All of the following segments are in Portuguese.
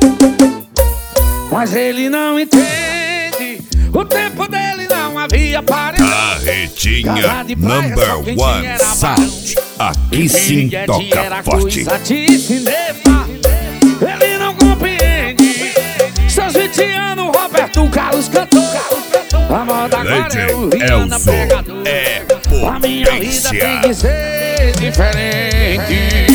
Mas ele não entende, o tempo dele não havia paredão. Carretinha Number One Sound. Aqui sim toca forte. De cinema, ele não compreende. Seus 20 anos, Roberto Carlos cantou. A moda agora é o Rihanna pegador. A minha vida tem que ser diferente.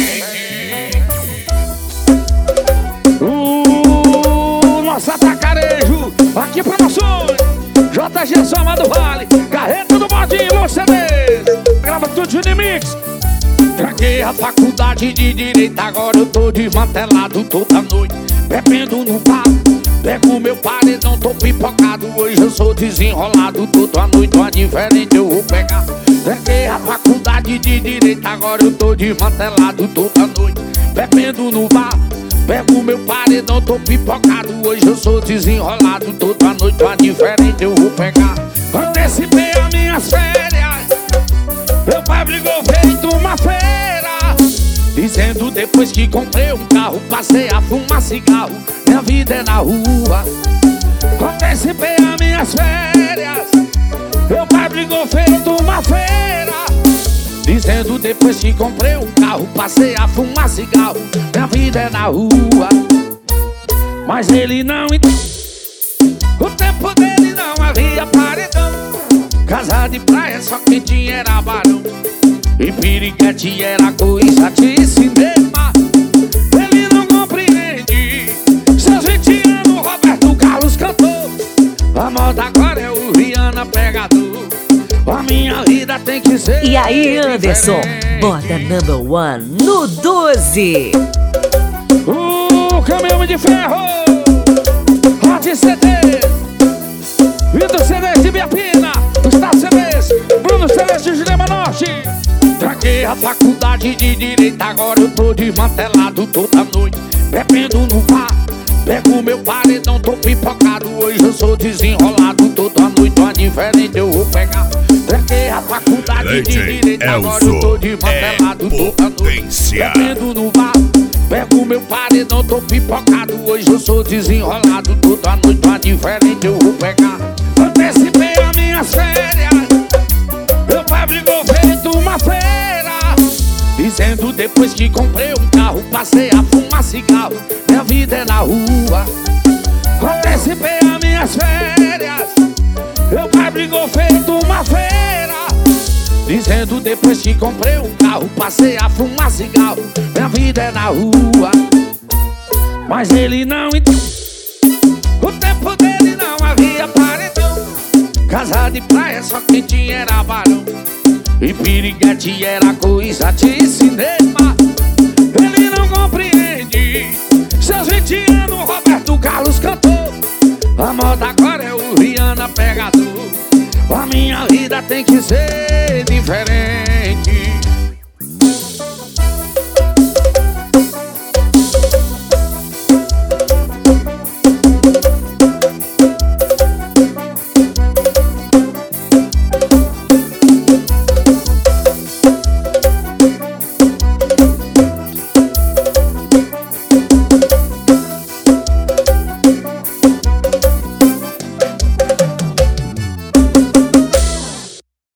Nossa atacarejo, aqui promoções. JG Soma do Vale, Carreta do Bodinho, Los CDs. Grava tudo de Unimix. Tranquei a faculdade de Direito, agora eu tô desmantelado toda noite. Bebendo no bar, pego meu paredão, tô pipocado. Hoje eu sou desenrolado toda noite, uma diferente eu vou pegar. Tranquei a faculdade de Direito, agora eu tô desmantelado toda noite. Bebendo no bar, pego meu paredão, tô pipocado. Hoje eu sou desenrolado toda noite, uma diferente eu vou pegar. Antecipei as minhas férias, meu pai brigou feito uma feira, dizendo depois que comprei um carro, passei a fumar cigarro, minha vida é na rua. Antecipei as minhas férias, meu pai brigou feito uma feira, dizendo depois que comprei um carro, passei a fumar cigarro, minha vida é na rua. Mas ele não entende, o tempo dele não havia paredão. Casa de praia só quem tinha era barão, e piriguete era coisa de cinema. Ele não compreende, seus 20 anos Roberto Carlos cantou. A moda agora é o Rihanna pegador. A minha vida tem que ser. E aí, Anderson, bota Number One no 12. O caminhão de ferro, Hot CD, Vitor CDs de Biapina, Gustavo CDs, Bruno CDs de Jurema Norte. Tranquei a faculdade de Direito, agora eu tô desmantelado toda noite. Bebendo no bar, pego meu paredão, tô pipocado. Hoje eu sou desenrolado toda noite, uma diferente eu vou pegar. Tranquei a faculdade de Direito, agora eu tô desmantelado toda noite. Bebendo no bar, pego meu paredão, tô pipocado. Hoje eu sou desenrolado toda noite, uma diferente eu vou pegar. Antecipei as minhas férias, meu pai brigou feito uma feira, dizendo depois que comprei um carro, passei a fumar cigarro, minha vida é na rua. Antecipei as minhas férias, meu pai brigou feito uma feira, dizendo depois que comprei um carro, passei a fumar cigarro, minha vida é na rua. Mas ele não entende, o tempo dele não havia paredão. Casa de praia só quem tinha era barão, e piriguete era coisa de cinema. Ele não compreende, seus 20 anos Roberto Carlos cantou. A moda agora é o Rihanna pegador. A minha vida tem que ser diferente.